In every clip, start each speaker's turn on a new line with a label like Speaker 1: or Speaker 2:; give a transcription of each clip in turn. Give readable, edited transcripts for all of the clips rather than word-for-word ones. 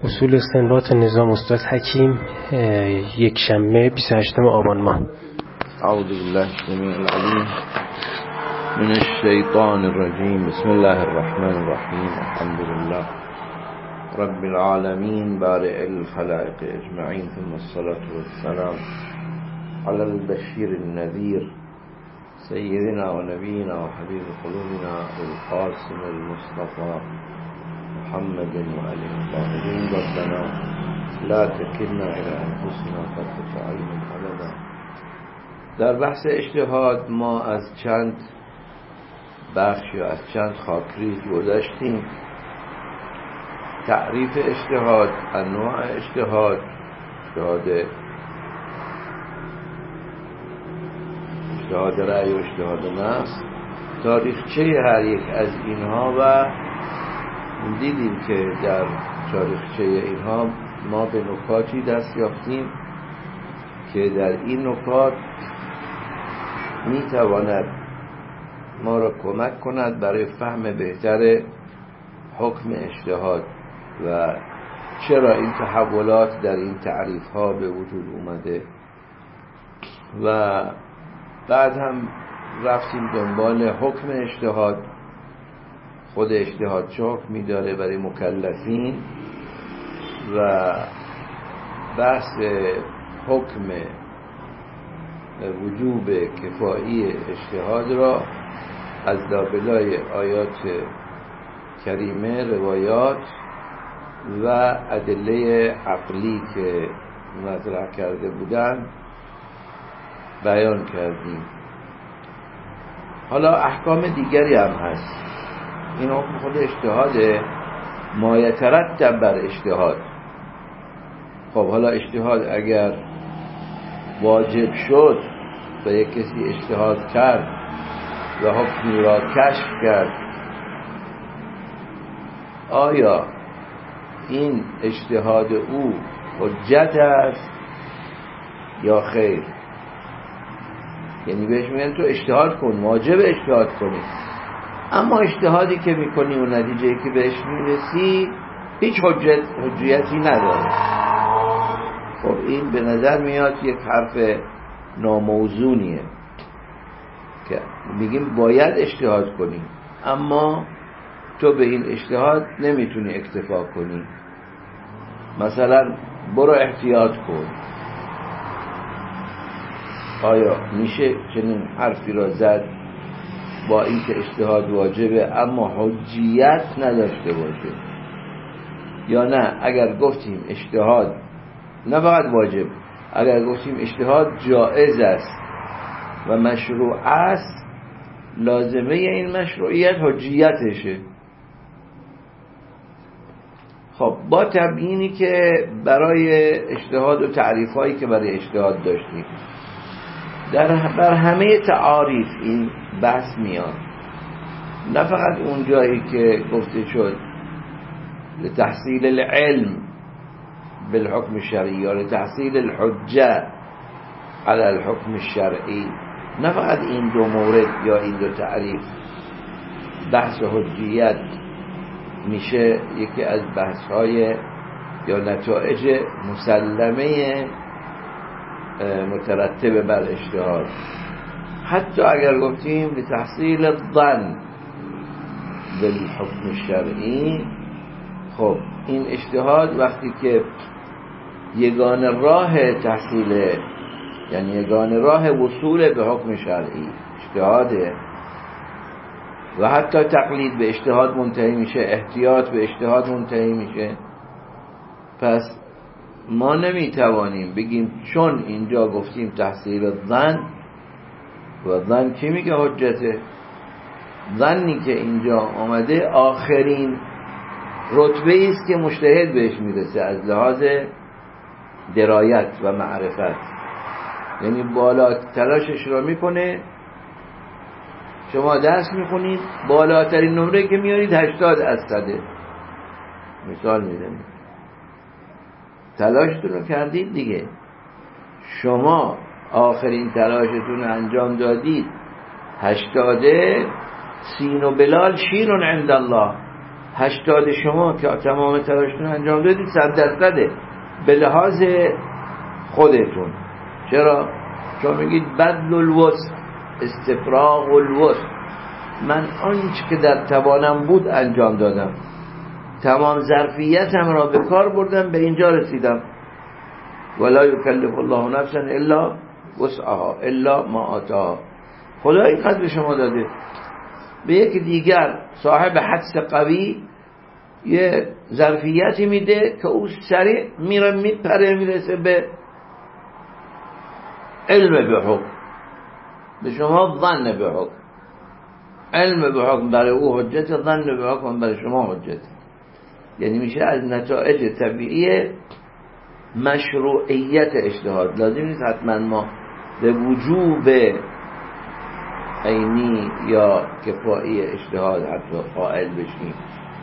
Speaker 1: اصول استنباط نظام استاد حکیم، یک شنبه 28 آبان ماه.
Speaker 2: اعوذ بالله السمیع العلیم من الشیطان الرجیم. بسم الله الرحمن الرحیم. الحمد لله رب العالمین بارئ الخلائق اجمعین، ثم الصلاة والسلام على البشیر النذیر سیدنا و نبینا و حبیب قلوبنا القاسم المصطفى محمد وعلى الطاهرين. ربنا لا تكلنا الى انفسنا طرفة عین ابدا. در بحث اجتهاد ما از چند بخش یا از چند خاکریز گذشتیم. تعریف اجتهاد، انواع اجتهاد، اجتهاد رأی و اجتهاد نفس، تاریخچه هر یک از اینها و دیدیم که در تاریخچه اینها ما به نکاتی دست یافتیم که در این نکات میتواند ما را کمک کند برای فهم بهتر حکم اجتهاد و چرا این تحولات در این تعریف ها به وجود اومده. و بعد هم رفتیم دنبال حکم اجتهاد، خود اجتهاد چه حکمی داره برای مکلفین و بحث حکم وجوب کفایی اجتهاد را از لابلای آیات کریمه، روایات و ادله عقلی که مطرح کرده بودند بیان کردیم. حالا احکام دیگری هم هست. این حکم خود اجتهاده، ما یترتب بر اجتهاد. خب حالا اجتهاد اگر واجب شد و یک کسی اجتهاد کرد و حکمی را کشف کرد، آیا این اجتهاد او حجت است یا خیر؟ یعنی بهش میگن تو اجتهاد کن، واجب اجتهاد کنی، اما اجتهادی که میکنی و نتیجه‌ای که بهش میرسی هیچ حجیتی نداره. خب این به نظر میاد یک حرف ناموزونیه که میگیم باید اجتهاد کنی، اما تو به این اجتهاد نمیتونی اکتفا کنی. مثلا برو احتیاط کن. آیا میشه چنین حرفی را زد با اینکه اجتهاد واجبه اما حجیت نداشته باشه؟ یا نه اگر گفتیم اجتهاد نه فقط واجب، اگر گفتیم اجتهاد جائز است و مشروع است، لازمه این مشروعیت حجیتشه. خب با تبیینی که برای اجتهاد و تعریفایی که برای اجتهاد داشتیم، بر همه تعاریف این بحث میاد، نه فقط اون جایی که گفته شد لتحصیل العلم بالحکم الشرعی یا لتحصیل الحجه علی الحکم الشرعی، نه فقط این دو مورد یا این دو تعریف بحث حجیت میشه یکی از بحث‌های یا نتایج مسلمه مترتب بر اجتهاد. حتی اگر گفتیم لتحصیل الظن بالحکم الشرعی، خب این اجتهاد وقتی که یگانه راه تحصیل، یعنی یگانه راه وصول به حکم شرعی اجتهاده و حتی تقلید به اجتهاد منتهی میشه، احتیاط به اجتهاد منتهی میشه، پس ما نمیتوانیم بگیم چون اینجا گفتیم تحصیل الظن و ظن کی میگه حجته؟ ظنی که اینجا آمده آخرین رتبه است که مجتهد بهش میرسه از لحاظ درایت و معرفت، یعنی بالا تلاشش را میکنه. شما درس میخونید، بالاترین نمره که میارید 80 از 100. مثال میدم، تلاشتون رو کردید دیگه، شما آخرین تلاشتون رو انجام دادید، 80. سین و بلال شیرون عند الله، 80 شما که تمام تلاشتون انجام دادید 100% به لحاظ خودتون. چرا؟ چون میگید بذل الوسع، استفراغ الوسع، من آنچه که در توانم بود انجام دادم، تمام ظرفیتم را به کار بردم، به اینجا رسیدم. ولا یکلف الله نفسا الا وسعها الا ما آتاها. خدا اینقدر به شما داده. به یک دیگر صاحب حدس قوی یه ظرفیتی میده که او سریع میره میپره میرسه به علم به حکم. به شما ظن به حکم، علم به حکم برای او حجت، ظن به حکم برای شما حجت. یعنی میشه از نتایج طبیعی مشروعیت اجتهاد. لازم نیست حتما ما به وجوب عینی یا کفایی اجتهاد حتی قائل بشیم.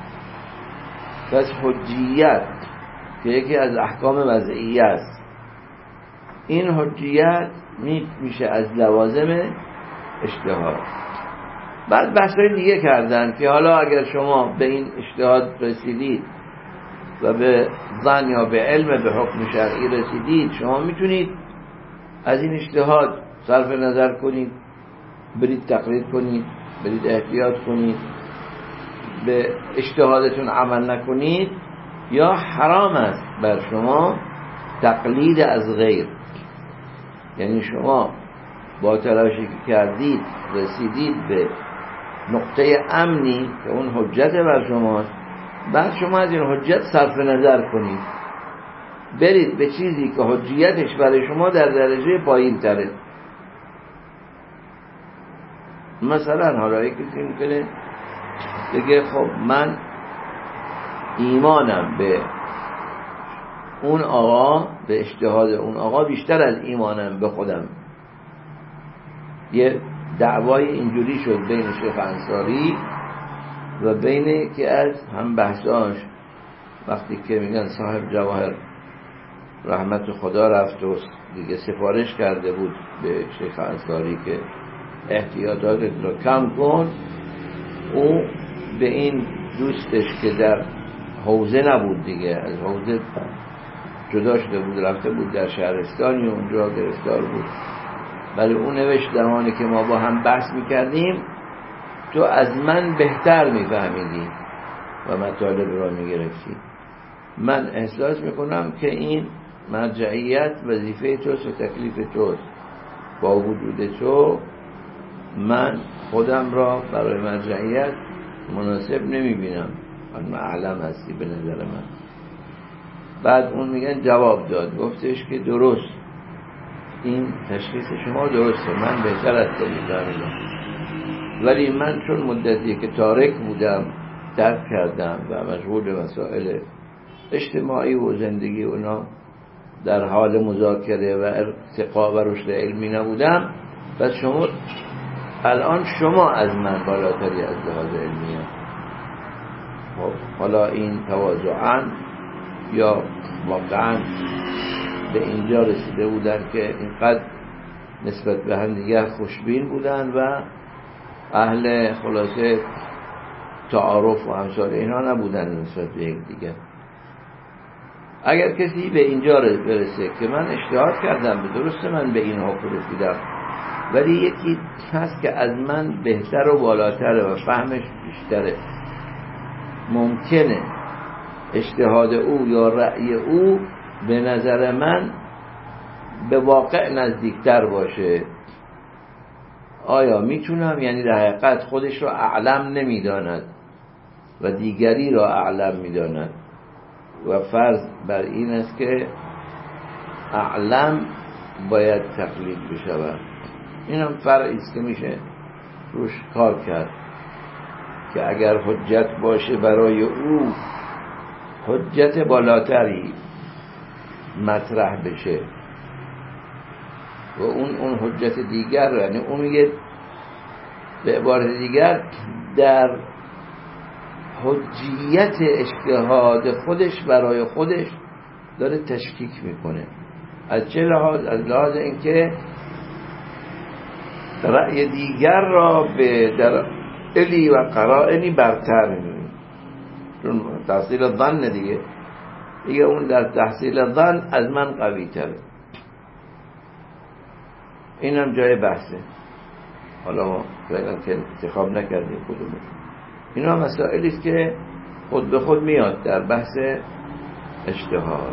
Speaker 2: پس حجیت که یکی از احکام وضعیه است، این حجیت میشه از لوازم اجتهاد. بعد بحث‌های دیگه کردن که حالا اگر شما به این اجتهاد رسیدید و به ظن یا به علم به حکم شرعی رسیدید، شما میتونید از این اجتهاد صرف نظر کنید، برید تقلید کنید، برید احتیاط کنید، به اجتهادتون عمل نکنید، یا حرام است بر شما تقلید از غیر. یعنی شما با تلاشی که کردید رسیدید به نقطه امنی که اون حجت بر شماست، بعد شما از این حجت صرف نظر کنید، برید به چیزی که حجیتش برای شما در درجه پایین تره. مثلا حالا یکی میکنه بگه خب من ایمانم به اون آقا، به اجتهاد اون آقا بیشتر از ایمانم به خودم. یه دعوای اینجوری شد بین شیخ انصاری و بین که از هم بحثاش، وقتی که میگن صاحب جواهر رحمت خدا رفت و دیگه سفارش کرده بود به شیخ انصاری که احتیاطاتت رو کم کن، او به این دوستش که در حوزه نبود دیگه، از حوزه جدا شده بود، رفته بود در شهرستانی و اونجا گرفتار بود، ولی اون نوشت زمانی که ما با هم بحث میکردیم تو از من بهتر میفهمیدی و مطالب را میگرفتی. من احساس میکنم که این مرجعیت وظیفه توست و تکلیف توست. با وجود تو من خودم را برای مرجعیت مناسب نمیبینم، من اعلم هستی به نظر من. بعد اون میگن جواب داد، گفتش که درست، این تشخیص شما درسته، من بهتر از تو میفهمیدم، ولی من چون مدتی که تارک بودم ترک کردم و مشغول به مسائل اجتماعی و زندگی اونا در حال مذاکره و ارتقا و رشد علمی نبودم، پس شما الان شما از من بالاتری از لحاظ علمی هم. خب حالا این تواضعاً یا واقعاً به اینجا رسیده بودن که اینقدر نسبت به هم دیگر خوشبین بودن و اهل خلاصه تعارف و امثال اینا نبودن نسبت به یک دیگر. اگر کسی به اینجا برسه که من اجتهاد کردم، به درسته من به این حکم رسیدم، ولی یکی هست که از من بهتر و بالاتره و فهمش بیشتره، ممکنه اجتهاد او یا رأی او به نظر من به واقع نزدیکتر باشه. آیا میتونم، یعنی در حقیقت خودش را اعلم نمیداند و دیگری را اعلم میداند و فرض بر این است که اعلم باید تقلید بشود. این هم فرعی است که میشه روش کار کرد که اگر حجت باشه برای او، حجت بالاتری مطرح بشه و اون حجت دیگر، یعنی اون میگه به عبارت دیگر در حجیت اجتهاد خودش برای خودش داره تشکیک میکنه. از چه لحاظ؟ از لحاظ اینکه رأی دیگر را به دلایلی و قرائنی برتر می‌بینه. چون تحصیل ظن دیگه اون در تحصیل ظن از من قوی تره. این هم جای بحثه. حالا ما فعلا که انتخاب نکردیم کدومه. اینا مسائلی است که خود به خود میاد در بحث اجتهاد.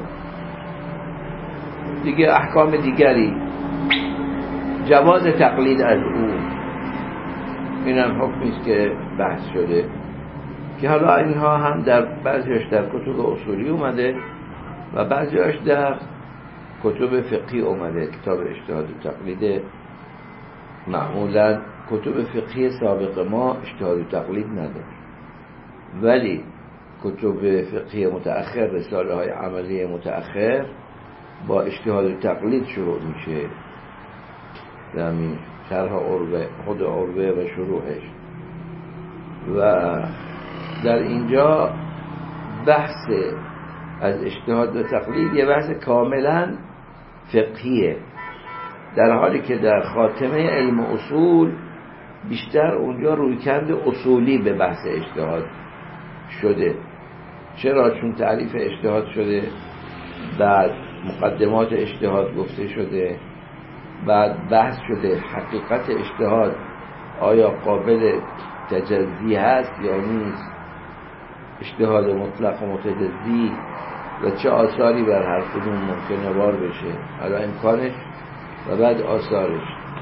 Speaker 2: دیگه احکام دیگری، جواز تقلید از او، این هم حکمی است که بحث شده که حالا اینها هم در بعضیش در کتب اصولی اومده و بعضیش در کتب فقهی اومده. کتاب اجتهاد و تقلید معمولا کتب فقهی سابق ما اجتهاد و تقلید نداشت، ولی کتب فقهی متأخر، رساله های عملی متأخر با اجتهاد و تقلید شروع میشه. زمین شرح عروه، خود عروه و شروعش، و در اینجا بحث از اجتهاد و تقلید یه بحث کاملا فقهیه، در حالی که در خاتمه علم اصول بیشتر اونجا رویکرد اصولی به بحث اجتهاد شده. چرا؟ چون تعریف اجتهاد شده، بعد مقدمات اجتهاد گفته شده، بعد بحث شده حقیقت اجتهاد آیا قابل تجزی هست یا نیست، اجتهاد مطلق و متجزی و چه آثاری بر هر کدوم ممکنه بار بشه، حالا امکانش و بعد آثارش،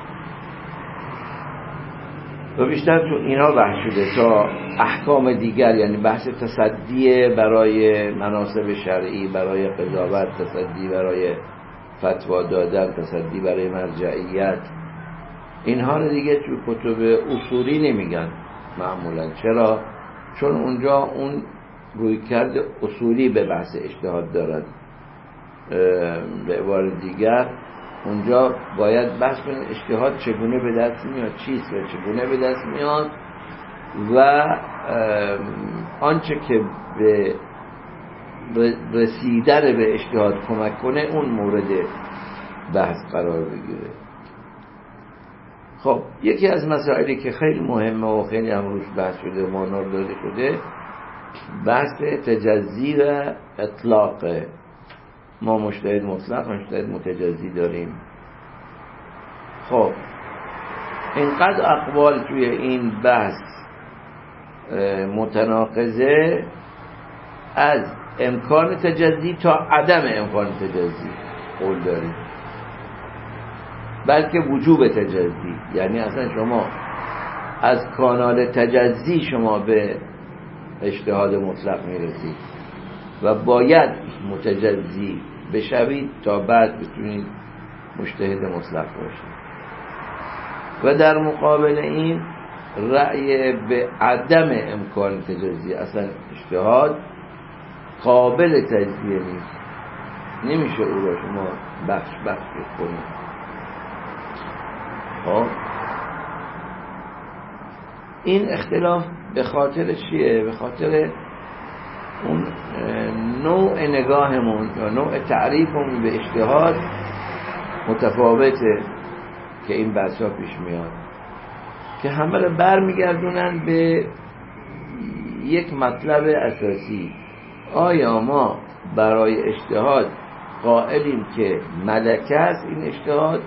Speaker 2: و بیشتر تو اینا بحث شده تا احکام دیگر، یعنی بحث تصدی برای مناسب شرعی، برای قضاوت، تصدی برای فتوا دادن، تصدی برای مرجعیت. اینها رو دیگه تو کتب اصولی نمیگن معمولا. چرا؟ چون اونجا اون رویکرد اصولی به بحث اجتهاد دارن. به عبارت دیگر اونجا باید بحث کنید اجتهاد چگونه به دست میاد، چیست و چگونه به دست میاد، و آنچه که به رسیدن به اجتهاد کمک کنه اون مورد بحث قرار بگیره. خب یکی از مسائلی که خیلی مهمه و خیلی هم روش بحث شده و مانور داده شده بحث تجزی و اطلاقه. ما مجتهد مطلق، مجتهد متجزی داریم. خب اینقدر اقوال توی این بحث متناقضه، از امکان تجزی تا عدم امکان تجزی قول داریم، بلکه وجوب تجزی، یعنی اصلا شما از کانال تجزی شما به اجتهاد مطلق میرسید و باید متجزی بشوید تا بعد بتونید مجتهد مطلق باشید. و در مقابل این رأی به عدم امکان تجزی، اصلا اجتهاد قابل تجزیه نیست، نمیشه او را شما بخش کنید. این اختلاف به خاطر چیه؟ به خاطر اون نوع نگاهمون یا نوع تعریفمون به اجتهاد متفاوته که این بحثا پیش میاد، که همه رو برمیگردونن به یک مطلب اساسی: آیا ما برای اجتهاد قائلیم که ملکه است این اجتهاد،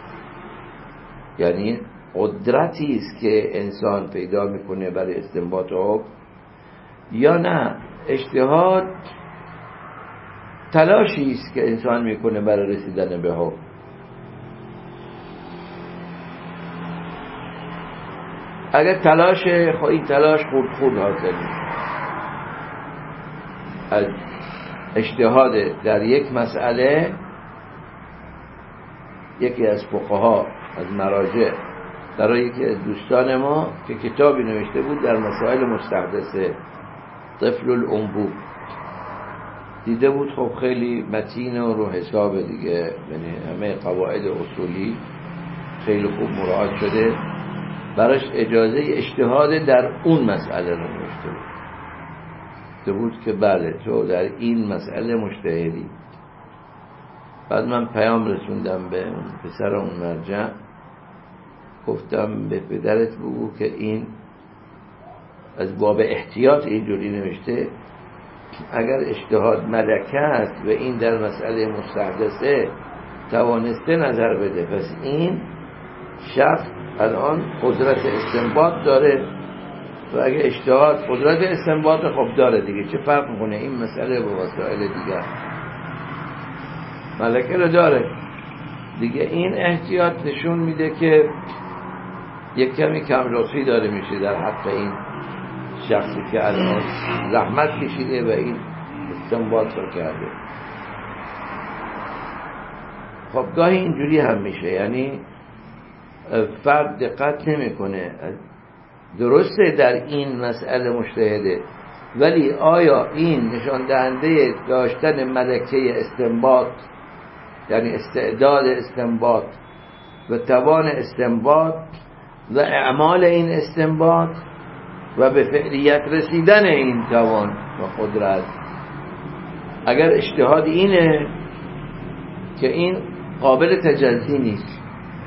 Speaker 2: یعنی قدرتی است که انسان پیدا میکنه برای استنباط حکم، یا نه اجتهاد تلاشی است که انسان میکنه برای رسیدن به حکم. اگر تلاش، این تلاش خود حاصل میشه از اجتهاد در یک مسئله. یکی از فقها از مراجع برای یکی از دوستان ما که کتابی نوشته بود در مسائل مستحدثه، طفل الانبوب، دیده بود خب خیلی متین و رو حساب دیگه، یعنی همه قواعد اصولی خیلی خوب مراعات شده، براش اجازه اجتهاد در اون مسئله رو نوشته بود که بله تو در این مسئله مجتهدی. بعد من پیام رسوندم به اون پسر اون مرجع، گفتم به پدرت بگو که این از باب احتیاط اینجوری نوشته اگر اجتهاد ملکه است و این در مسئله مستحدثه توانسته نظر بده، پس این شخص الان قدرت استنباط داره و اگه اجتهاد قدرت استنباط خب داره دیگه، چه فرق میکنه این مسئله با مسائل دیگر؟ ملکه رو داره دیگه. این احتیاط نشون میده که یک کمی کم‌لطفی داره میشه در حق این شخصی که الان زحمت کشیده و این استنباط رو کرده. خب گاهی اینجوری هم میشه، یعنی فرد دقت نمیکنه، درسته در این مسئله مجتهده، ولی آیا این نشان دهنده داشتن ملکه استنباط، یعنی استعداد استنباط و توان استنباط و اعمال این استنباط و به فعلیت رسیدن این توان و قدرت، اگر اجتهاد اینه که این قابل تجزی نیست،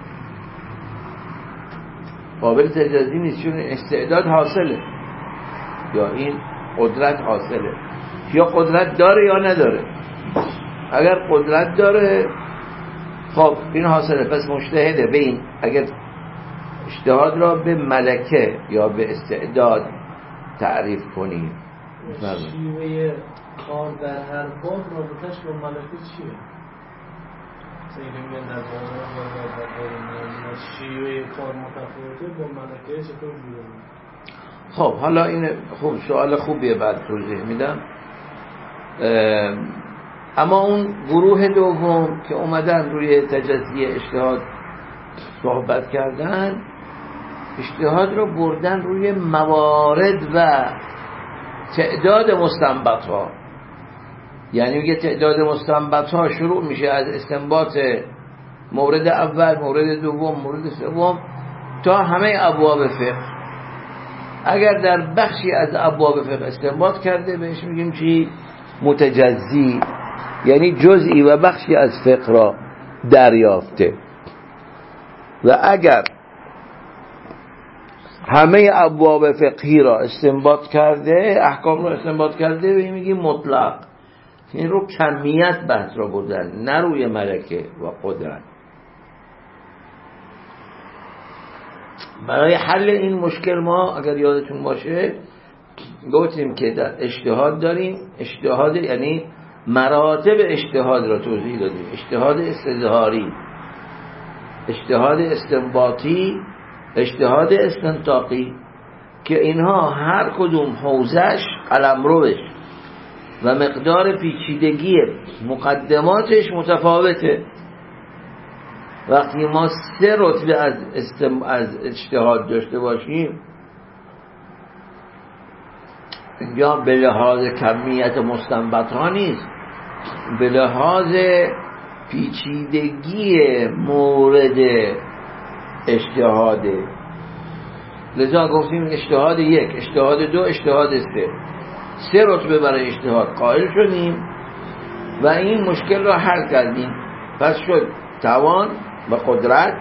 Speaker 2: قابل تجزی نیست، چون استعداد حاصله یا این قدرت حاصله، یا قدرت داره یا نداره. اگر قدرت داره خب این حاصله، پس مجتهده. به این اگر اجتهاد را به ملکه یا به استعداد تعریف کنیم،
Speaker 3: شیوه کار در هر باب رابطش با ملکه چیه؟ سیدمیان در باب شیوه کار متفاوته با ملکه چطور بوده؟
Speaker 2: خب حالا این خوب سوال خوبیه، بعد توضیح میدم. اما اون گروه دوم که اومدن روی تجزیه اجتهاد صحبت کردن، اجتهاد رو بردن روی موارد و تعداد مستنبط ها. یعنی میگه تعداد مستنبط ها شروع میشه از استنباط مورد اول، مورد دوم، مورد سوم تا همه ابواب فقه. اگر در بخشی از ابواب فقه استنباط کرده بهش میگیم چی؟ متجزی، یعنی جزئی و بخشی از فقه را دریافته. و اگر همه ابواب فقهی را استنباط کرده، احکام را استنباط کرده، به میگیم مطلق. این رو کمیت بحث را بردن، نه روی ملکه و قدرت. برای حل این مشکل ما اگر یادتون باشه گفتیم که در اجتهاد داریم، اجتهاد یعنی مراتب اجتهاد را توضیح دادیم: اجتهاد استظهاری، اجتهاد استنباطی، اجتهاد استنطاقی، که اینها هر کدوم حوزش قلمروش و مقدار پیچیدگی مقدماتش متفاوته. وقتی ما 3 رتبه از اجتهاد داشته باشیم، اینجا به لحاظ کمیت مستنبط ها نیست، به لحاظ پیچیدگی مورد اجتهاده. لذا گفتیم اجتهاد 1، اجتهاد 2، اجتهاد 3، 3 رتبه برای اجتهاد قائل شدیم و این مشکل را حل کردیم. پس شد توان و قدرت،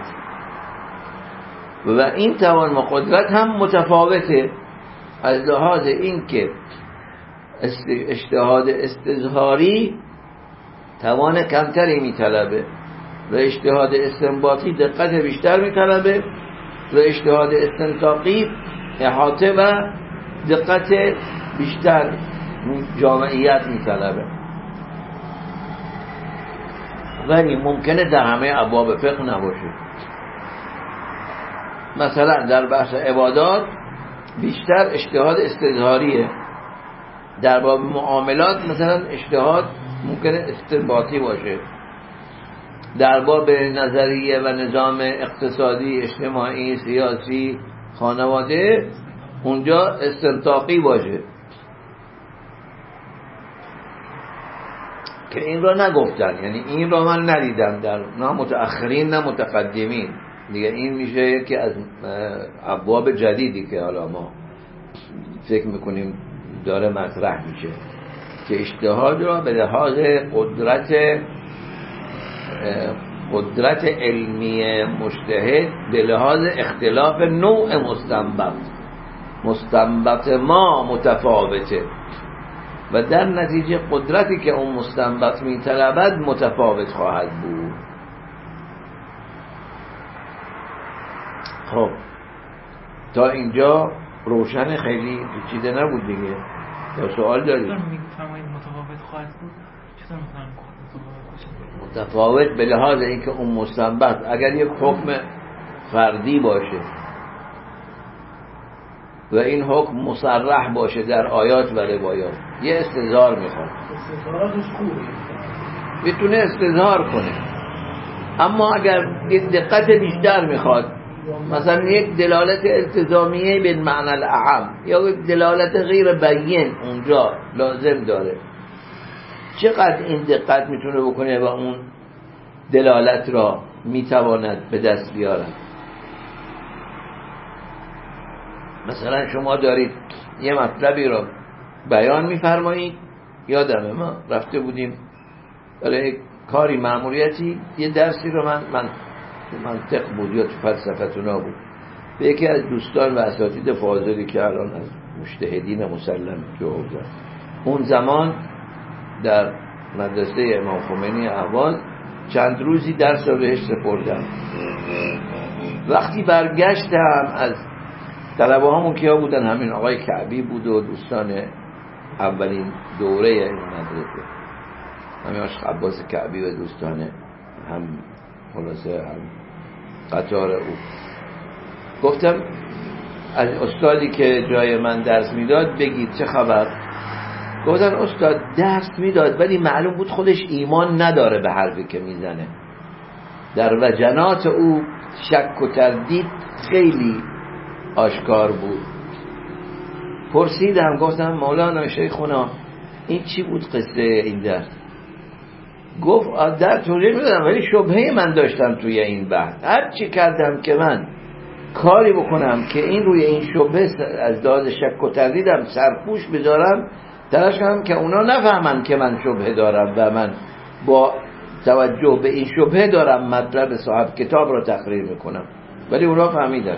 Speaker 2: و این توان و قدرت هم متفاوته از لحاظ این که اجتهاد استظهاری توان کمتری میطلبه و اجتهاد استنباطی دقت بیشتر میطلبه و اجتهاد استنطاقی احاطه و دقت بیشتر، جامعیت میطلبه. ولی ممکنه در همه ابواب فقه نباشه. مثلا در بحث عبادات بیشتر اجتهاد استظهاریه، در باب معاملات مثلا اجتهاد ممکنه استنباطی باشه، در باب نظریه و نظام اقتصادی، اجتماعی، سیاسی، خانواده اونجا استنطاقی باشه. که این را نگفتن، یعنی این را من ندیدم در نه متأخرین نه متقدمین دیگه. این میشه یکی از ابواب جدیدی که حالا ما فکر میکنیم داره مطرح میشه، که اجتهاد را به لحاظ قدرت علمی مجتهد به لحاظ اختلاف نوع مستنبط ما متفاوته. و در نتیجه قدرتی که اون مستنبط میطلبد متفاوت خواهد بود. خب تا اینجا روشن، خیلی پیچیده نبود دیگه. یا سوال دارید؟
Speaker 4: میفرمایید متفاوت خواهد بود. چطور
Speaker 2: متفاوت به لحاظ اینکه اون مستنبط اگر یک حکم فردی باشه و این حکم مصرح باشه در آیات و روایات، یه استظهار میخواد،
Speaker 3: استظهاراتش خوبه،
Speaker 2: میتونه استظهار کنه. اما اگر یک دقت بیشتر میخواد، مثلا یک دلالت التزامیه به معنی الاعم یا یک دلالت غیر بیان اونجا لازم داره، چقدر این دقت میتونه بکنه و اون دلالت را میتواند به دست بیارد. مثلا شما دارید یه مطلبی را بیان میفرمایید، یادمه ما رفته بودیم برای کاری مأموریتی، یه درسی رو من منطق بود یا تو فلسفتونا بود، به یکی از دوستان و اساتید فاضلی که الان از مجتهدین مسلم جو بودن، اون زمان در مدرسه امام خمینی احواز چند روزی درس رو بهش سپردم. وقتی برگشتم از طلبه هامون کیا بودن؟ همین آقای کعبی بود و دوستان اولین دوره این مدرسه، همین آشق عباس کعبی و دوستان هم خلاصه هم قطار او. گفتم از استادی که جای من درس میداد بگید چه خبر. گفتن استاد درس میداد ولی معلوم بود خودش ایمان نداره به حرفی که میزنه، در وجنات او شک و تردید خیلی آشکار بود. پرسیدم گفتم مولانا شیخونا این چی بود قصه این درس؟ گفت در توضیح میدادم ولی شبهه من داشتم توی این بحث، هر چی کردم که من کاری بکنم که این روی این شبهه از لحاظ شک و تردیدم سرپوش بذارم، تلاش کردم که اونا نفهمن که من شبهه دارم و من با توجه به این شبهه دارم مطلب صاحب کتاب را تقریر میکنم، ولی اونا فهمیدن.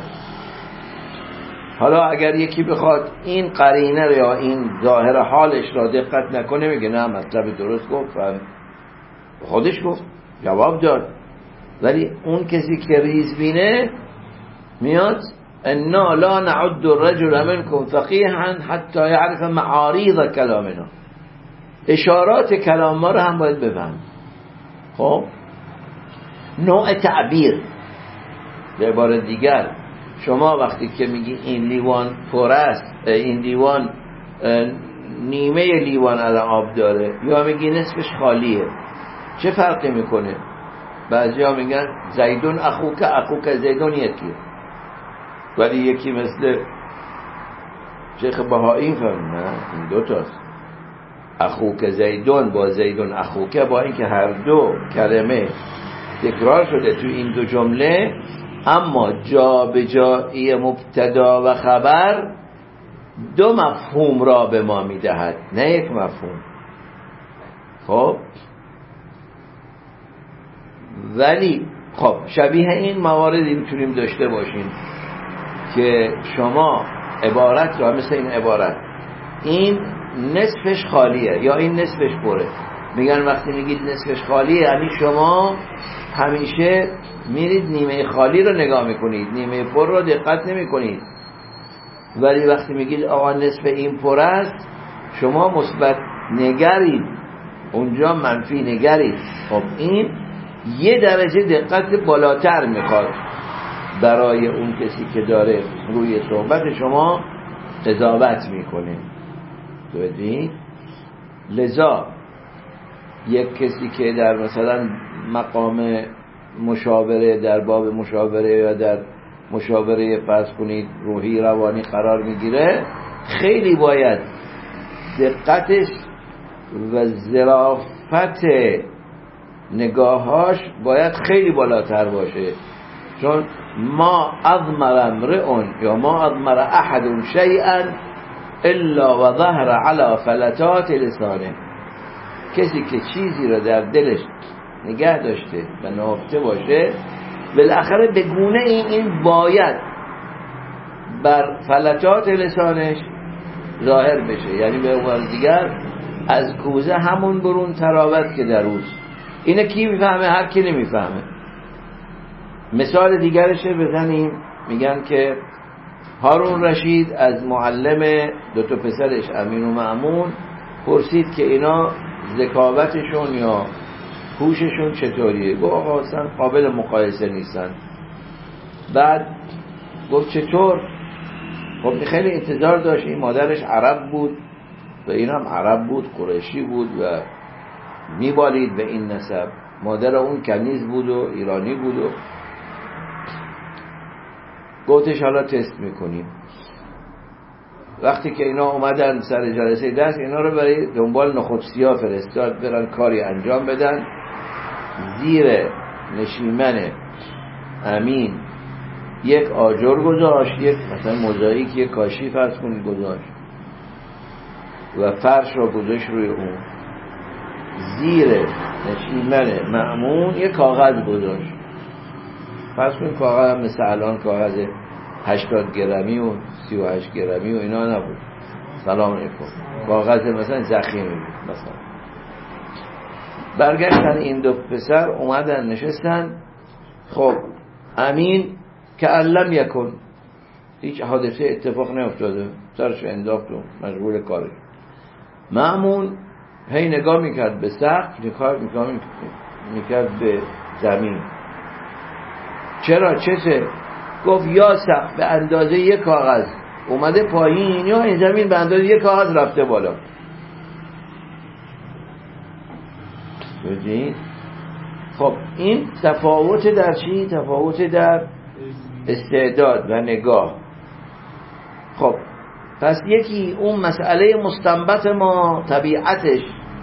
Speaker 2: حالا اگر یکی بخواد این قرینه یا این ظاهر حالش را دقت نکنه میگه نه مطلب درست گفت، خودش گفت، جواب داد. ولی اون کسی که ریزبینه میاد انا لا نعد الرجل منكم فقیها حتی یعرف معارض کلامنا، اشارات کلام ما رو هم باید بفهم. خب نوع تعبیر، به عبارت دیگر شما وقتی که میگی این لیوان پر است، این لیوان نیمه لیوان الان آب داره، یا میگی نصفش خالیه، چه فرقی میکنه؟ بعضیا میگن زیدون اخوک زیدون یکیه، ولی یکی مثل شیخ بهایی فهم نه این دوتاست، اخوک زیدون با زیدون اخوک، با اینکه هر دو کلمه تکرار شده تو این دو جمله، اما جا به جایی مبتدا و خبر دو مفهوم را به ما میدهد نه یک مفهوم. خب ولی خب شبیه این مواردی میتونیم داشته باشیم که شما عبارت را مثل این عبارت، این نصفش خالیه یا این نصفش پره، میگن وقتی میگید نصفش خالیه یعنی شما همیشه میرید نیمه خالی رو نگاه میکنید، نیمه پر رو دقت نمیکنید. ولی وقتی میگید آقا نصف این پر است، شما مثبت نگرید، اونجا منفی نگرید. خب این یه درجه دقت بالاتر میخواد برای اون کسی که داره روی صحبت شما قضاوت میکنه. ببینید لذا یک کسی که در مثلا مقام مشاوره، در باب مشاوره یا در مشاوره فرض کنید روحی روانی قرار میگیره، خیلی باید دقتش و ظرافت نگاهاش باید خیلی بالاتر باشه، چون ما اضمر امرئ یا ما اضمر احد شیئا الا و ظهر على فلتات لسانه، کسی که چیزی رو در دلش نگه داشته و نهفته باشه بالاخره به گونه این باید بر فلتات لسانش ظاهر بشه، یعنی به عنوان دیگر از کوزه همون برون تراوت که در اوست. اینه کی میفهمه؟ هر کی نمیفهمه. مثال دیگرش بزنیم، میگن که هارون رشید از معلم دو تا پسرش امین و مأمون پرسید که اینا ذکاوتشون یا هوششون چطوریه؟ گفت آقا اصلا قابل مقایسه نیستن. بعد گفت چطور؟ خب خیلی انتظار داشت، این مادرش عرب بود و این هم عرب بود، قریشی بود و میبالید به این نسب. مادر اون کنیز بود و ایرانی بود و گفتش حالا تست میکنیم. وقتی که اینا اومدن سر جلسه درس، اینا رو برای دنبال نخودسیا فرستاد برن کاری انجام بدن. زیر نشیمن امین یک آجر گذاشت، یک مثلا موزاییک، یک کاشی فرض کنید گذاشت و فرش رو گذاشت روی اون. زیر نشیمن مأمون یک کاغذ گذاشت. فرض کنید کاغذ هم مثل الان کاغذ 80 گرمی و 38 گرمی و اینا نبود. سلام علیکم. کاغذ مثلا زخیمی بود مثلا. برگشتن این دو پسر اومدن نشستن. خب امین که علم یکن، هیچ حادثه اتفاق نیفتاده، سرش انداخت و مشغول کارش. مأمون هی نگاه میکرد به سقف، نگاه میکرد به زمین. چرا؟ چه؟ گفت یا سقف به اندازه یک کاغذ اومده پایین یا این زمین به اندازه یک کاغذ رفته بالا. ببینید خب این تفاوت در چی؟ تفاوت در استعداد و نگاه. خب پس یکی اون مسئله مستنبط ما طبیعتش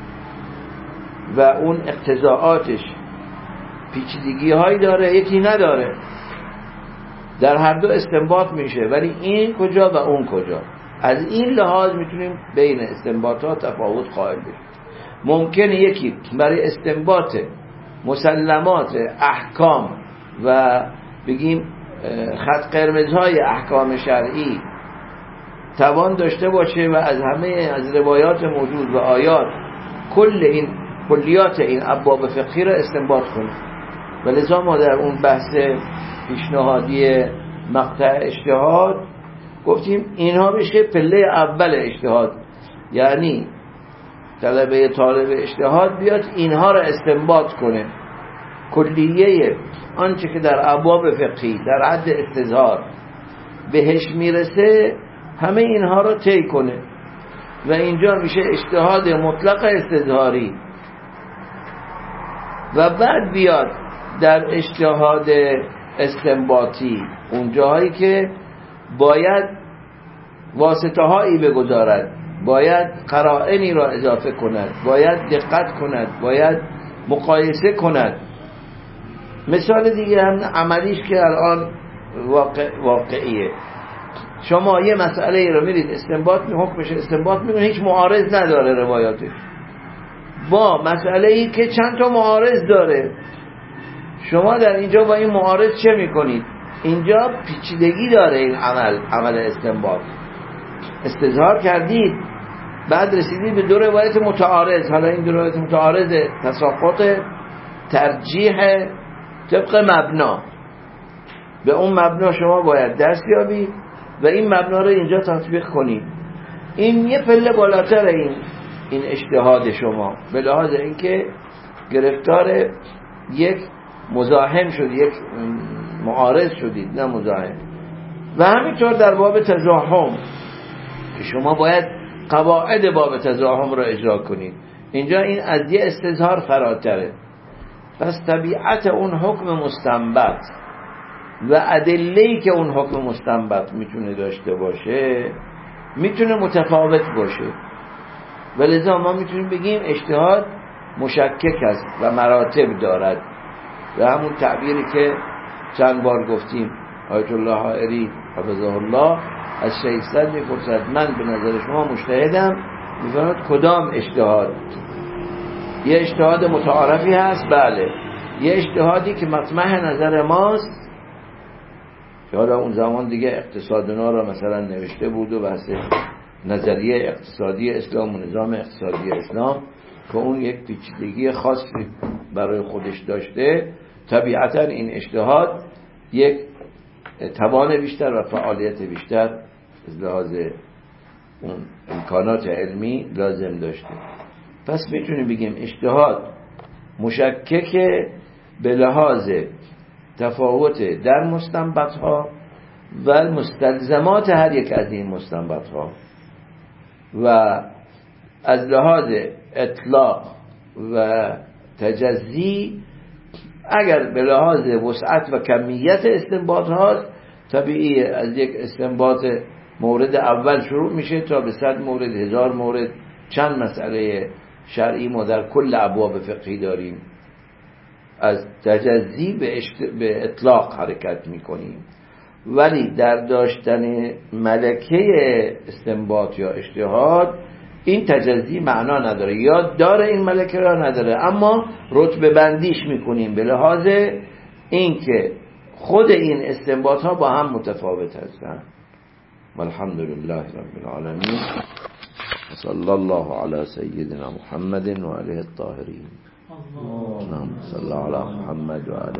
Speaker 2: و اون اقتضاعاتش پیچیدگی هایی داره، یکی نداره. در هر دو استنباط میشه، ولی این کجا و اون کجا. از این لحاظ میتونیم بین استنباطات تفاوت قائل بشیم. ممکنه یکی برای استنباط مسلمات احکام و بگیم خط قرمزهای احکام شرعی توان داشته باشه و از همه از روایات موجود و آیات کل این کلیات این ابواب فقهی را استنباط کنه. ولذا ما در اون بحث پیشنهادی مقطع اجتهاد گفتیم اینها بشه پله اول اجتهاد، یعنی طالب اجتهاد بیاد اینها را استنباط کنه، کلیه آنچه که در ابواب فقهی در حد استظهار بهش میرسه همه اینها را طی کنه و اینجا میشه اجتهاد مطلق استظهاری. و بعد بیاد در اجتهاد استنباطی اون جاهایی که باید واسطه هایی بگذارد، باید قرائنی را اضافه کند، باید دقت کند، باید مقایسه کند. مثال دیگه هم عملیش که الان واقعیه. شما یه مسئله رو میرید استنباط حکمش استنباط میکنید، هیچ معارض نداره روایاتش، با مسئله‌ای که چند تا معارض داره. شما در اینجا با این معارض چه میکنید؟ اینجا پیچیدگی داره این عمل استنباط. استظهار کردید، بعد رسیدید به دو روایت متعارض. حالا این دو روایت متعارض تساقط ترجیح طبق مبنا، به اون مبنا شما باید دست یابید و این مبنا رو اینجا تطبیق کنید. این یه پله بالاتر این اجتهاد شما، به لحاظ اینکه گرفتار یک مزاحم شد، یک معارض شدید، نه مزاحم. و همینطور در باب تزاحم که شما باید قواعد باب تزاحم را اجرا کنید. اینجا این از یه استظهار فراتره. پس طبیعت اون حکم مستنبط و ادله‌ای که اون حکم مستنبط میتونه داشته باشه میتونه متفاوت باشه. ولذا ما میتونیم بگیم اجتهاد مشکک است و مراتب دارد. و همون تعبیری که چند بار گفتیم آیت الله حائری حفظه الله از شیخ صدر میپرسد من به نظر شما مجتهدم، میفرماید کدام اجتهاد؟ یه اجتهاد متعارفی هست، بله. یه اجتهادی که مطمح نظر ماست، که حالا اون زمان دیگه اقتصادنا را مثلا نوشته بود و بحث نظریه اقتصادی اسلام و نظام اقتصادی اسلام که اون یک پیچیدگی خاصی برای خودش داشته، طبیعتا این اجتهاد یک توان بیشتر و فعالیت بیشتر از لحاظ اون امکانات علمی لازم داشته. پس میتونیم بگیم اجتهاد مشکک به لحاظ تفاوت در مستنبطها و مستلزمات هر یک از این مستنبطها، و از لحاظ اطلاق و تجزی اگر به لحاظ وسعت و کمیت استنباط هاست، طبیعی از یک استنباط مورد اول شروع میشه تا به 100 مورد 1000 مورد چند مسئله شرعی ما در کل ابواب فقهی داریم. از تجزی به اطلاق حرکت میکنیم، ولی در داشتن ملکه استنباط یا اجتهاد این تجزی معنا نداره، یا داره این ملکه را نداره، اما رتبه بندیش میکنیم به لحاظ این که خود این استنباط ها با هم متفاوت هستند. والحمد لله رب العالمین، صلی الله علی سیدنا محمد و آله الطاهرین. اللهم صل علی محمد و آله